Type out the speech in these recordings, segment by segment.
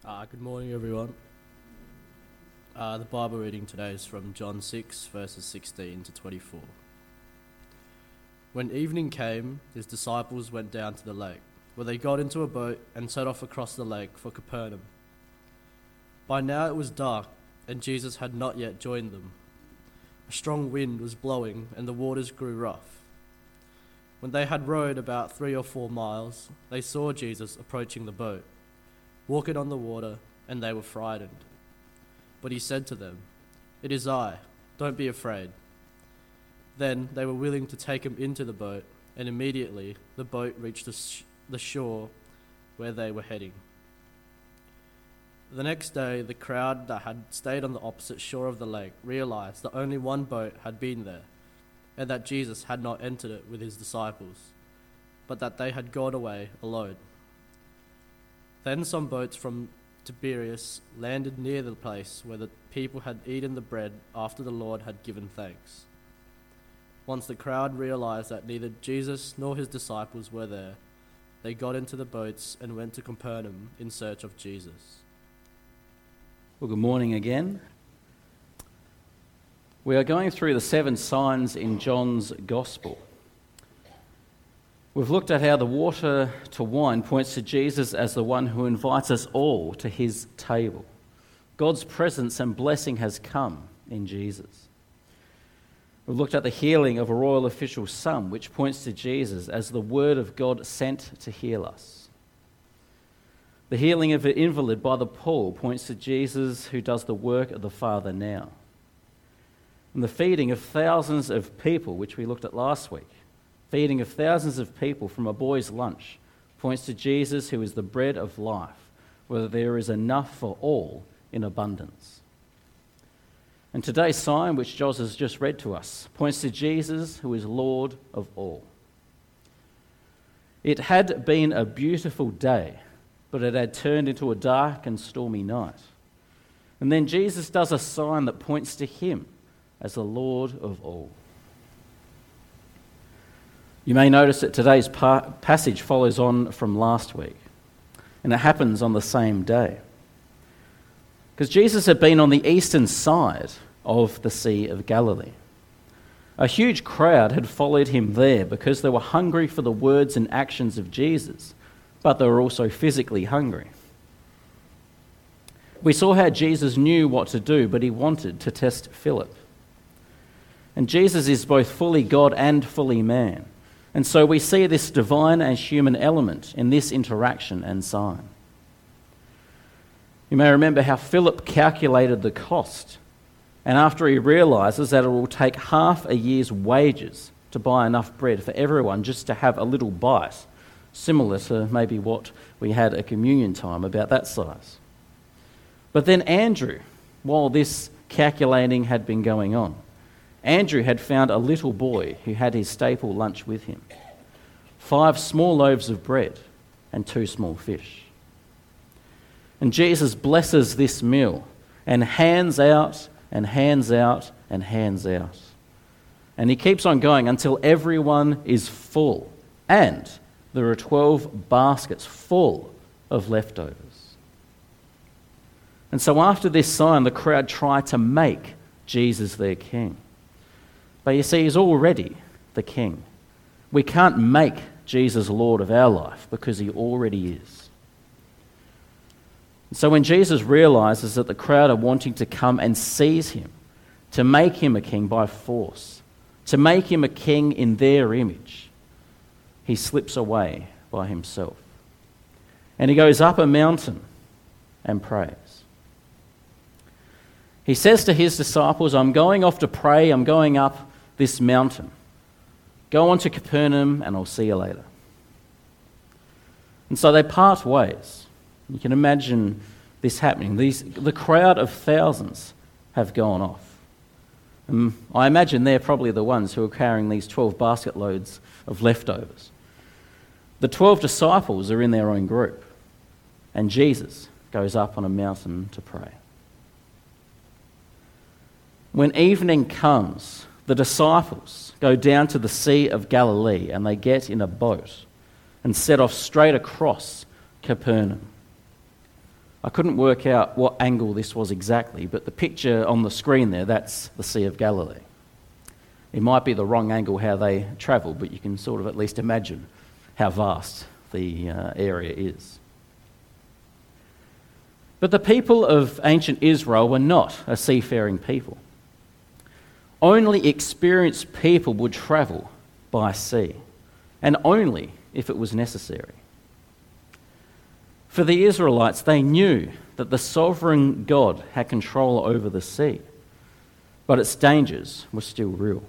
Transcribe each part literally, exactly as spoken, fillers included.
Uh, good morning, everyone. Uh, the Bible reading today is from John six, verses sixteen to twenty-four. When evening came, his disciples went down to the lake, where they got into a boat and set off across the lake for Capernaum. By now it was dark, and Jesus had not yet joined them. A strong wind was blowing, and the waters grew rough. When they had rowed about three or four miles, they saw Jesus approaching the boat, walking on the water, and they were frightened. But he said to them, "It is I, don't be afraid." Then they were willing to take him into the boat, and immediately the boat reached the, sh- the shore where they were heading. The next day, the crowd that had stayed on the opposite shore of the lake realized that only one boat had been there, and that Jesus had not entered it with his disciples, but that they had gone away alone. Then some boats from Tiberias landed near the place where the people had eaten the bread after the Lord had given thanks. Once the crowd realized that neither Jesus nor his disciples were there, they got into the boats and went to Capernaum in search of Jesus. Well, good morning again. We are going through the seven signs in John's Gospel. We've looked at how the water to wine points to Jesus as the one who invites us all to his table. God's presence and blessing has come in Jesus. We've looked at the healing of a royal official's son, which points to Jesus as the word of God sent to heal us. The healing of an invalid by the pool points to Jesus who does the work of the Father now. And the feeding of thousands of people, which we looked at last week, feeding of thousands of people from a boy's lunch, points to Jesus who is the bread of life, where there is enough for all in abundance. And today's sign, which Jos has just read to us, points to Jesus who is Lord of all. It had been a beautiful day, but it had turned into a dark and stormy night. And then Jesus does a sign that points to him as the Lord of all. You may notice that today's pa- passage follows on from last week, and it happens on the same day. Because Jesus had been on the eastern side of the Sea of Galilee. A huge crowd had followed him there because they were hungry for the words and actions of Jesus, but they were also physically hungry. We saw how Jesus knew what to do, but he wanted to test Philip. And Jesus is both fully God and fully man. And so we see this divine and human element in this interaction and sign. You may remember how Philip calculated the cost, and after he realizes that it will take half a year's wages to buy enough bread for everyone just to have a little bite, similar to maybe what we had at communion time, about that size. But then Andrew, while this calculating had been going on, Andrew had found a little boy who had his staple lunch with him. Five small loaves of bread and two small fish. And Jesus blesses this meal and hands out and hands out and hands out. And he keeps on going until everyone is full. And there are twelve baskets full of leftovers. And so after this sign, the crowd try to make Jesus their king. But you see, he's already the king. We can't make Jesus Lord of our life because he already is. So when Jesus realizes that the crowd are wanting to come and seize him, to make him a king by force, to make him a king in their image, he slips away by himself. And he goes up a mountain and prays. He says to his disciples, "I'm going off to pray, I'm going up this mountain. Go on to Capernaum and I'll see you later." And so they part ways. You can imagine this happening. These, the crowd of thousands have gone off. Um, I imagine they're probably the ones who are carrying these twelve basket loads of leftovers. The twelve disciples are in their own group, and Jesus goes up on a mountain to pray. When evening comes, the disciples go down to the Sea of Galilee and they get in a boat and set off straight across Capernaum. I couldn't work out what angle this was exactly, but the picture on the screen there, that's the Sea of Galilee. It might be the wrong angle how they travel, but you can sort of at least imagine how vast the uh, area is. But the people of ancient Israel were not a seafaring people. Only experienced people would travel by sea, and only if it was necessary. For the Israelites, they knew that the sovereign God had control over the sea, but its dangers were still real.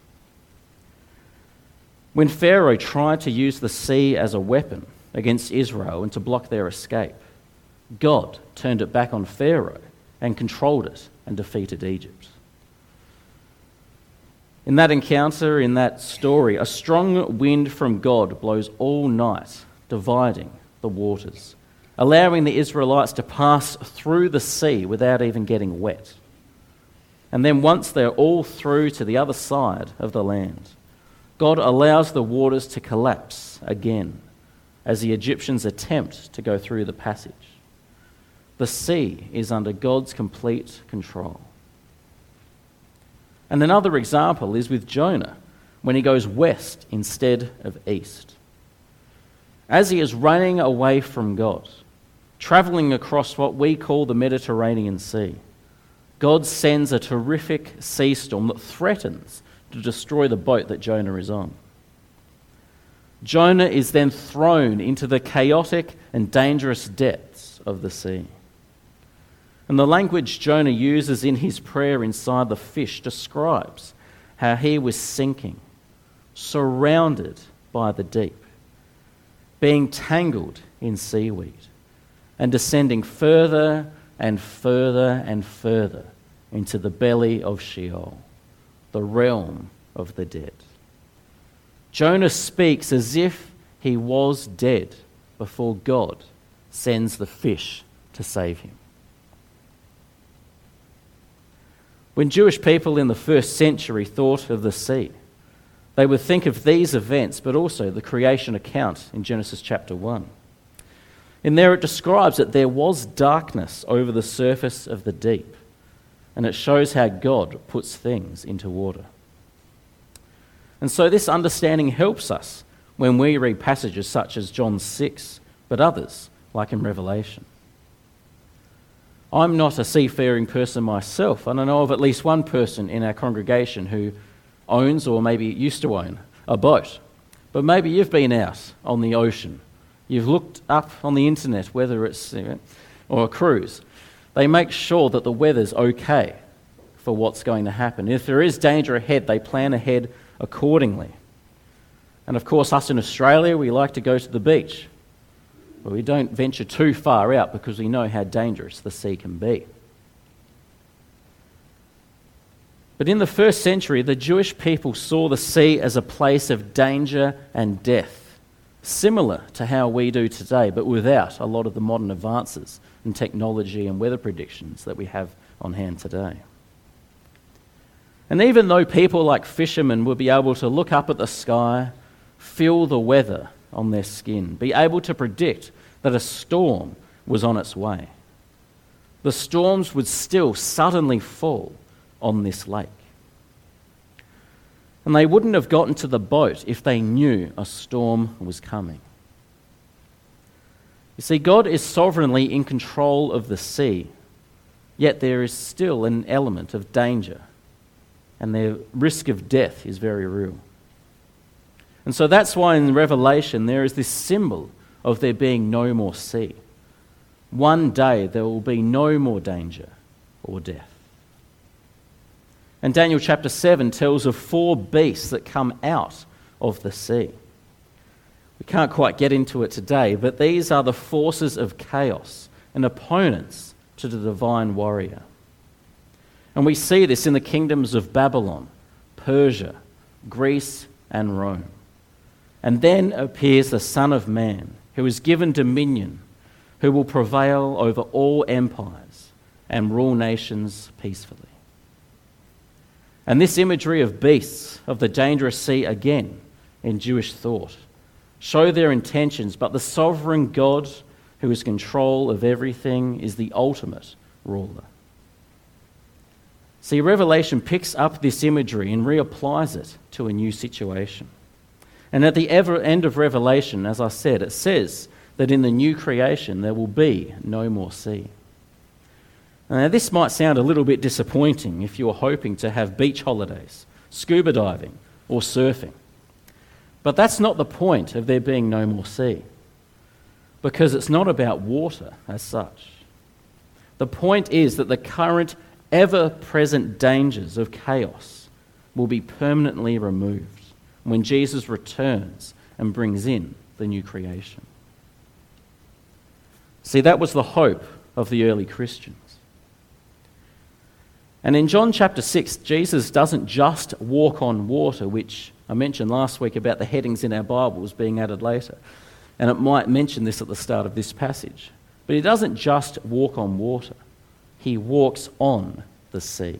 When Pharaoh tried to use the sea as a weapon against Israel and to block their escape, God turned it back on Pharaoh and controlled it and defeated Egypt. In that encounter, in that story, a strong wind from God blows all night, dividing the waters, allowing the Israelites to pass through the sea without even getting wet. And then once they're all through to the other side of the land, God allows the waters to collapse again as the Egyptians attempt to go through the passage. The sea is under God's complete control. And another example is with Jonah, when he goes west instead of east. As he is running away from God, travelling across what we call the Mediterranean Sea, God sends a terrific sea storm that threatens to destroy the boat that Jonah is on. Jonah is then thrown into the chaotic and dangerous depths of the sea. And the language Jonah uses in his prayer inside the fish describes how he was sinking, surrounded by the deep, being tangled in seaweed, and descending further and further and further into the belly of Sheol, the realm of the dead. Jonah speaks as if he was dead before God sends the fish to save him. When Jewish people in the first century thought of the sea, they would think of these events, but also the creation account in Genesis chapter one. In there it describes that there was darkness over the surface of the deep, and it shows how God puts things into order. And so this understanding helps us when we read passages such as John six, but others, like in Revelation. I'm not a seafaring person myself, and I know of at least one person in our congregation who owns, or maybe used to own, a boat. But maybe you've been out on the ocean. You've looked up on the internet, whether it's you know, or a cruise. They make sure that the weather's okay for what's going to happen. If there is danger ahead, they plan ahead accordingly. And of course, us in Australia, we like to go to the beach. But we don't venture too far out because we know how dangerous the sea can be. But in the first century, the Jewish people saw the sea as a place of danger and death, similar to how we do today, but without a lot of the modern advances in technology and weather predictions that we have on hand today. And even though people like fishermen would be able to look up at the sky, feel the weather on their skin, be able to predict that a storm was on its way, the storms would still suddenly fall on this lake. And they wouldn't have gotten to the boat if they knew a storm was coming. You see, God is sovereignly in control of the sea, yet there is still an element of danger, and the risk of death is very real. And so that's why in Revelation there is this symbol of there being no more sea. One day there will be no more danger or death. And Daniel chapter seven tells of four beasts that come out of the sea. We can't quite get into it today, but these are the forces of chaos and opponents to the divine warrior. And we see this in the kingdoms of Babylon, Persia, Greece, and Rome. And then appears the Son of Man, who is given dominion, who will prevail over all empires and rule nations peacefully. And this imagery of beasts of the dangerous sea again in Jewish thought show their intentions, but the sovereign God who is in control of everything, is the ultimate ruler. See, Revelation picks up this imagery and reapplies it to a new situation. And at the ever end of Revelation, as I said, it says that in the new creation there will be no more sea. Now, this might sound a little bit disappointing if you're hoping to have beach holidays, scuba diving, or surfing. But that's not the point of there being no more sea, because it's not about water as such. The point is that the current, ever-present dangers of chaos will be permanently removed when Jesus returns and brings in the new creation. See, that was the hope of the early Christians. And in John chapter six, Jesus doesn't just walk on water, which I mentioned last week about the headings in our Bibles being added later. And it might mention this at the start of this passage. But he doesn't just walk on water. He walks on the sea.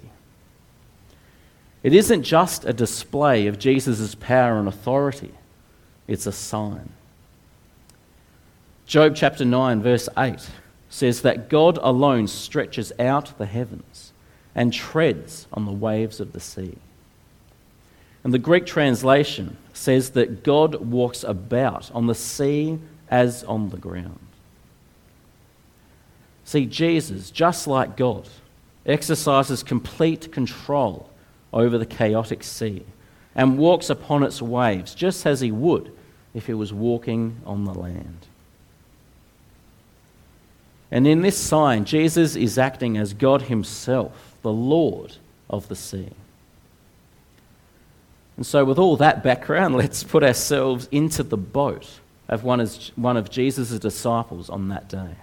It isn't just a display of Jesus' power and authority. It's a sign. Job chapter nine, verse eight says that God alone stretches out the heavens and treads on the waves of the sea. And the Greek translation says that God walks about on the sea as on the ground. See, Jesus, just like God, exercises complete control over the chaotic sea and walks upon its waves just as he would if he was walking on the land. And in this sign, Jesus is acting as God himself, the Lord of the sea. And so with all that background, let's put ourselves into the boat of one of, one of Jesus' disciples on that day.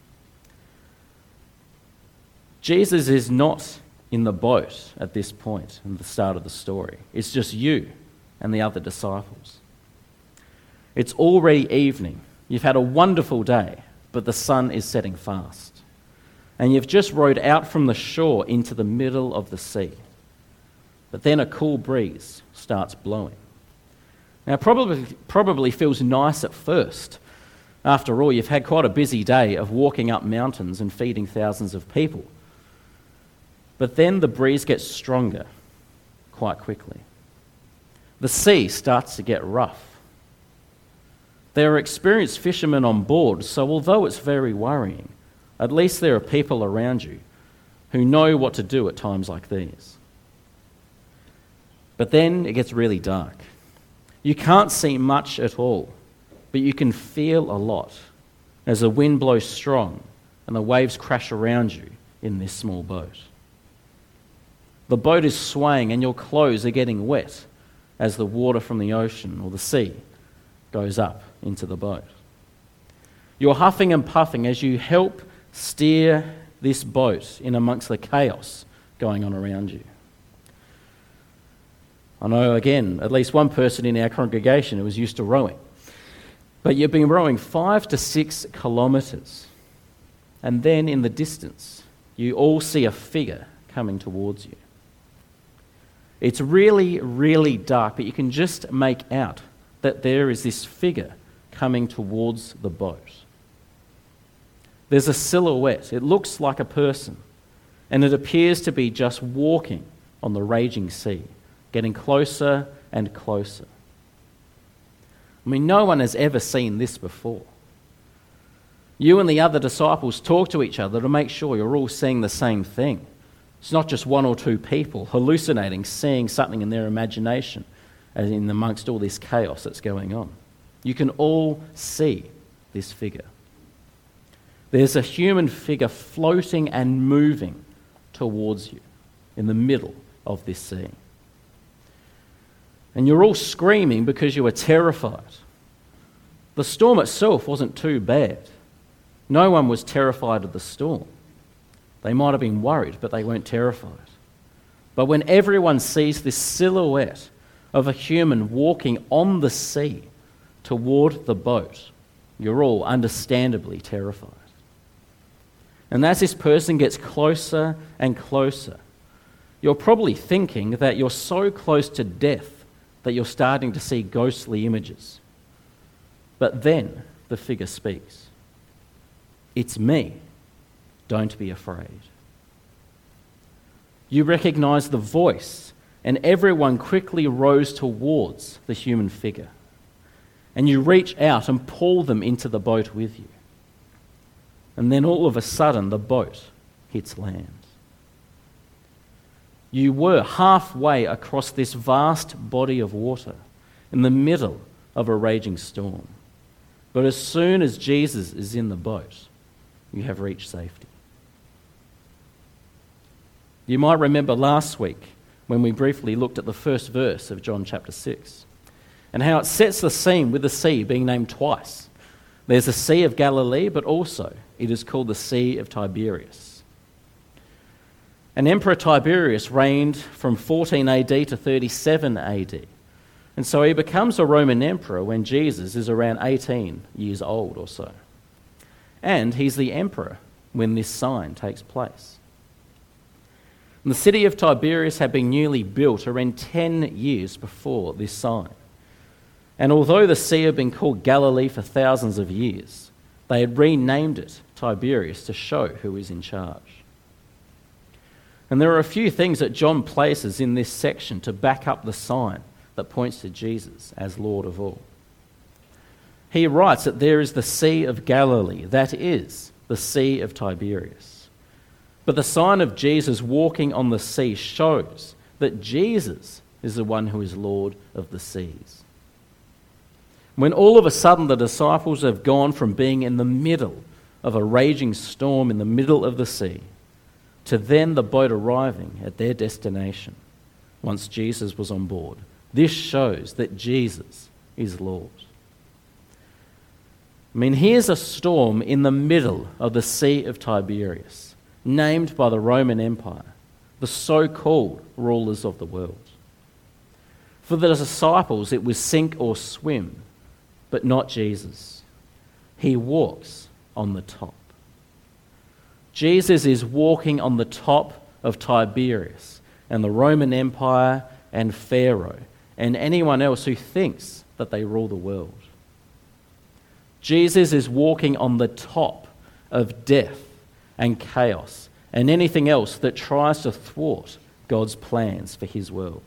Jesus is not in the boat at this point, in the start of the story. It's just you and the other disciples. It's already evening. You've had a wonderful day, but the sun is setting fast. And you've just rowed out from the shore into the middle of the sea. But then a cool breeze starts blowing. Now, it probably, probably feels nice at first. After all, you've had quite a busy day of walking up mountains and feeding thousands of people. But then the breeze gets stronger quite quickly. The sea starts to get rough. There are experienced fishermen on board, so although it's very worrying, at least there are people around you who know what to do at times like these. But then it gets really dark. You can't see much at all, but you can feel a lot as the wind blows strong and the waves crash around you in this small boat. The boat is swaying and your clothes are getting wet as the water from the ocean or the sea goes up into the boat. You're huffing and puffing as you help steer this boat in amongst the chaos going on around you. I know, again, at least one person in our congregation who was used to rowing. But you've been rowing five to six kilometres, and then in the distance, you all see a figure coming towards you. It's really, really dark, but you can just make out that there is this figure coming towards the boat. There's a silhouette. It looks like a person, and it appears to be just walking on the raging sea, getting closer and closer. I mean, no one has ever seen this before. You and the other disciples talk to each other to make sure you're all seeing the same thing. It's not just one or two people hallucinating, seeing something in their imagination as in amongst all this chaos that's going on. You can all see this figure. There's a human figure floating and moving towards you in the middle of this sea. And you're all screaming because you were terrified. The storm itself wasn't too bad. No one was terrified of the storm. They might have been worried, but they weren't terrified. But when everyone sees this silhouette of a human walking on the sea toward the boat, you're all understandably terrified. And as this person gets closer and closer, you're probably thinking that you're so close to death that you're starting to see ghostly images. But then the figure speaks. "It's me. Don't be afraid." You recognize the voice, and everyone quickly rose towards the human figure. And you reach out and pull them into the boat with you. And then all of a sudden, the boat hits land. You were halfway across this vast body of water in the middle of a raging storm. But as soon as Jesus is in the boat, you have reached safety. You might remember last week when we briefly looked at the first verse of John chapter six and how it sets the scene with the sea being named twice. There's the Sea of Galilee, but also it is called the Sea of Tiberias. And Emperor Tiberius reigned from fourteen A D to thirty-seven A D. And so he becomes a Roman emperor when Jesus is around eighteen years old or so. And he's the emperor when this sign takes place. And the city of Tiberias had been newly built around ten years before this sign. And although the sea had been called Galilee for thousands of years, they had renamed it Tiberias to show who is in charge. And there are a few things that John places in this section to back up the sign that points to Jesus as Lord of all. He writes that there is the Sea of Galilee, that is, the Sea of Tiberias. But the sign of Jesus walking on the sea shows that Jesus is the one who is Lord of the seas. When all of a sudden the disciples have gone from being in the middle of a raging storm in the middle of the sea to then the boat arriving at their destination once Jesus was on board, this shows that Jesus is Lord. I mean, here's a storm in the middle of the Sea of Tiberias, named by the Roman Empire, the so-called rulers of the world. For the disciples, it was sink or swim, but not Jesus. He walks on the top. Jesus is walking on the top of Tiberias and the Roman Empire and Pharaoh and anyone else who thinks that they rule the world. Jesus is walking on the top of death and chaos and anything else that tries to thwart God's plans for his world.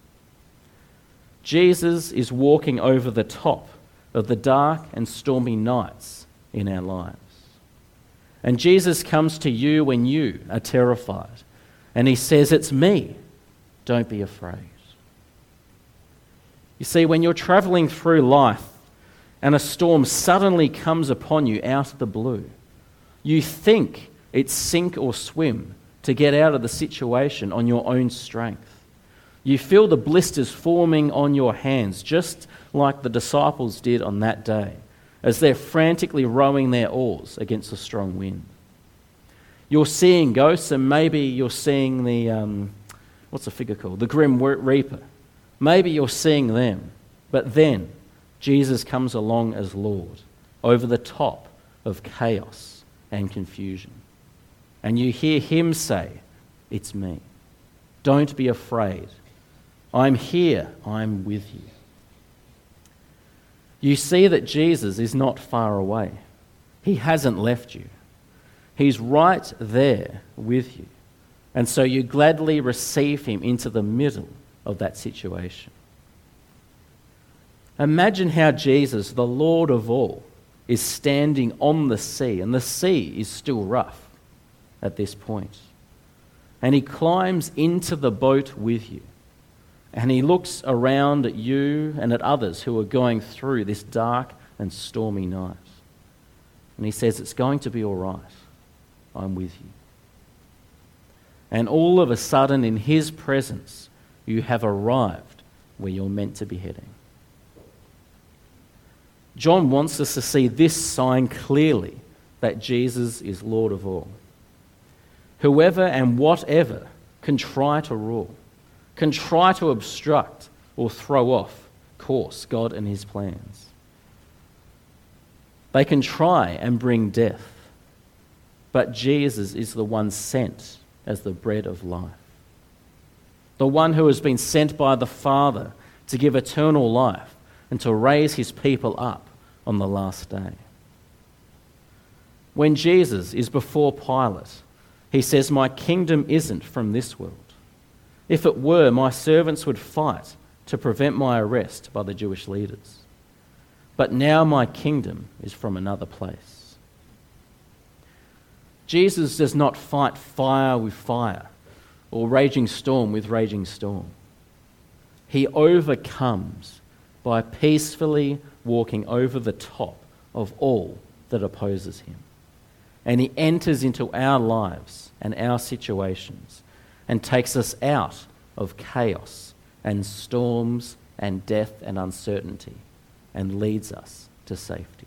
Jesus is walking over the top of the dark and stormy nights in our lives. And Jesus comes to you when you are terrified, and he says, "It's me, don't be afraid." You see, when you're travelling through life and a storm suddenly comes upon you out of the blue, you think it's sink or swim to get out of the situation on your own strength. You feel the blisters forming on your hands, just like the disciples did on that day, as they're frantically rowing their oars against a strong wind. You're seeing ghosts, and maybe you're seeing the, um, what's the figure called? The Grim Reaper. Maybe you're seeing them, but then Jesus comes along as Lord over the top of chaos and confusion. And you hear him say, "It's me. Don't be afraid. I'm here. I'm with you." You see that Jesus is not far away. He hasn't left you. He's right there with you. And so you gladly receive him into the middle of that situation. Imagine how Jesus, the Lord of all, is standing on the sea, and the sea is still rough at this point. And he climbs into the boat with you. And he looks around at you and at others who are going through this dark and stormy night. And he says, "It's going to be all right. I'm with you." And all of a sudden, in his presence, you have arrived where you're meant to be heading. John wants us to see this sign clearly, that Jesus is Lord of all. Whoever and whatever can try to rule, can try to obstruct or throw off course God and his plans. They can try and bring death, but Jesus is the one sent as the bread of life, the one who has been sent by the Father to give eternal life and to raise his people up on the last day. When Jesus is before Pilate, he says, "My kingdom isn't from this world. If it were, my servants would fight to prevent my arrest by the Jewish leaders. But now my kingdom is from another place." Jesus does not fight fire with fire or raging storm with raging storm. He overcomes by peacefully walking over the top of all that opposes him. And he enters into our lives and our situations and takes us out of chaos and storms and death and uncertainty and leads us to safety.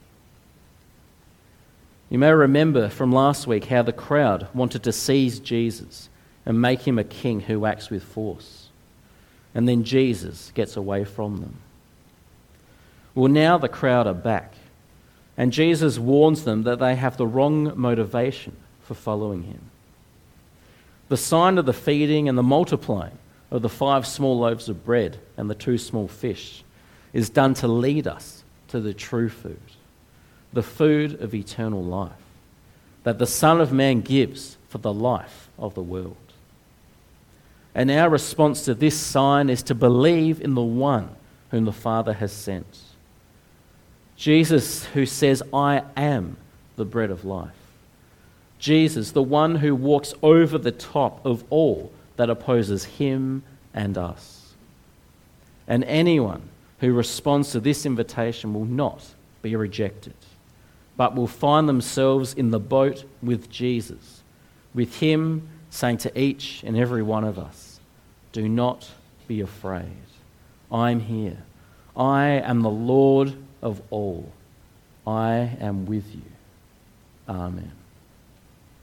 You may remember from last week how the crowd wanted to seize Jesus and make him a king who acts with force. And then Jesus gets away from them. Well, now the crowd are back, and Jesus warns them that they have the wrong motivation for following him. The sign of the feeding and the multiplying of the five small loaves of bread and the two small fish is done to lead us to the true food, the food of eternal life, that the Son of Man gives for the life of the world. And our response to this sign is to believe in the one whom the Father has sent. Jesus, who says, "I am the bread of life." Jesus, the one who walks over the top of all that opposes him and us. And anyone who responds to this invitation will not be rejected, but will find themselves in the boat with Jesus, with him saying to each and every one of us, "Do not be afraid. I'm here. I am the Lord of all. I am with you." Amen.